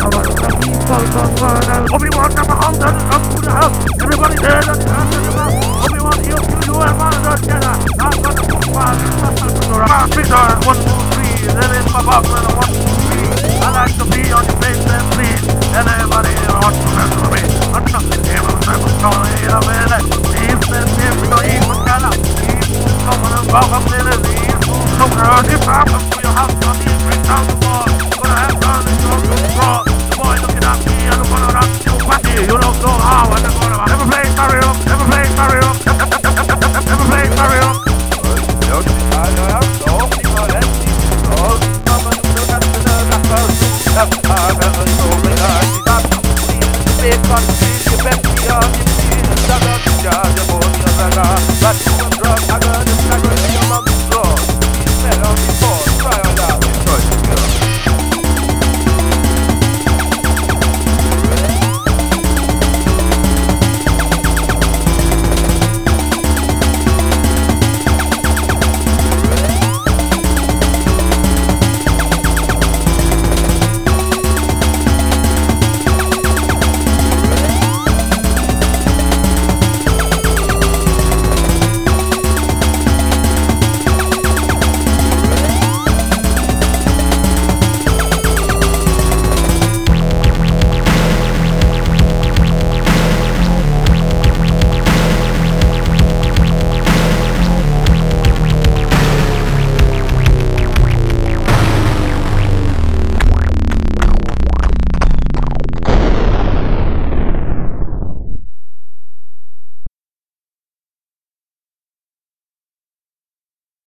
Obi-Wan got the house and up to the house. Everybody dead and Obi-Wan healed you and one of the Jedi. I'm gonna put one Peter, 1, 2, 3. Then in my box and 1, 2, 3. I like to be on your face and please. And everybody wants to remember me. I'm not the hero, I'm a story of it. He's the hero, he's the Jedi. He's someone who's welcome to the lead. So hard, if I'm up to your house, I'll be straight down the wall. But I have done it, you're too strong. The boy looking at me, I don't wanna rock you. You don't know how, I just wanna never play Mario, never play Mario, never play Mario. Big